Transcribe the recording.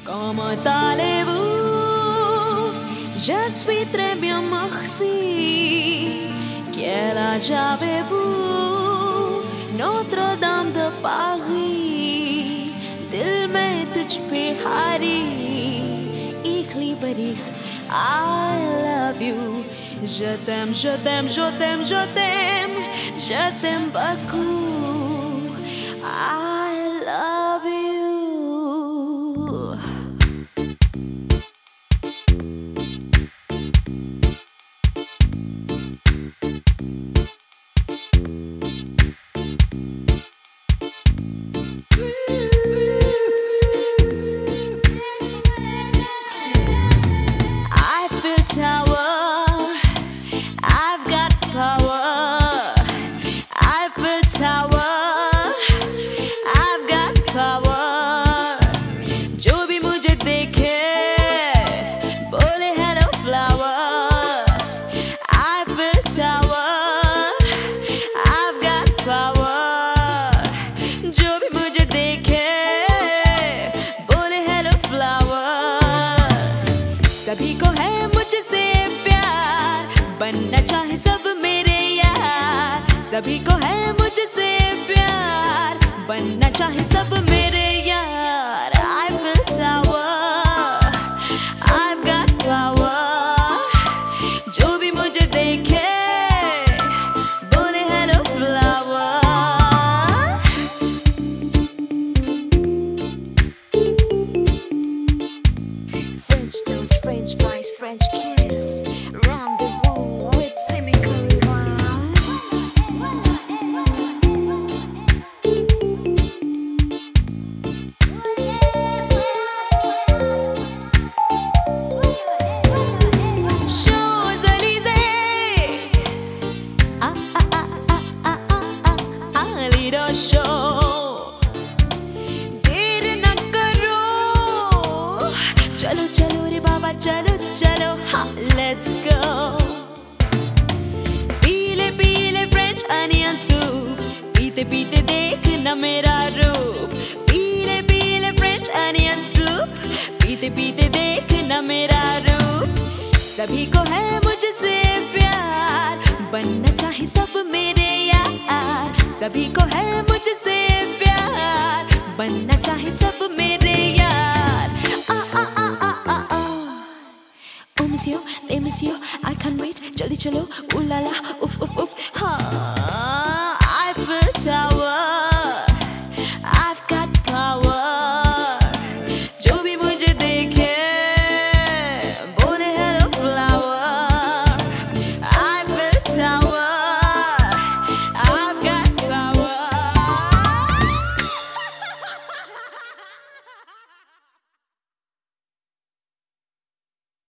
Como allez-vous? Je suis très bien, merci. Quel âge avez-vous? Notre-Dame de Paris. दिल में तुझ पे हारी इखली बरी I love you. Je t'aime, je t'aime, je t'aime, je t'aime, je t'aime beaucoup. I love you. Eiffel Tower, I've got power. Eiffel Tower, I've got power. जो भी मुझे देखे बोले hello flower. Eiffel Tower, I've got power. जो भी मुझे देखे बोले hello flower. सभी को है मुझसे प्यार, बनना चाहे सब मेरे यार. सभी को है मुझसे प्यार, बनना चाहे सब मेरे यार. Eiffel Tower, I've got power. जो भी मुझे देखे बोले hello flower. French toast, French fries, French kiss. Rendezvous with Simi Curryman. Champs-Élysées. Lido show. देर न करो. चलो चलो रे बाबा चलो चलो हाँ let's go. पीले पीले French onion soup. पीते पीते देखना मेरा रूप. पीले पीले French onion soup. पीते पीते देखना मेरा रूप. सभी को है मुझसे प्यार, बनना चाहे सब मेरे यार. सभी को है मुझसे प्यार, बनना चाहे सब मेरे यार. Oh monsieur, les messieurs, I can't wait. जल्दी चलो, ooh la la, uff uff uff, हाँ.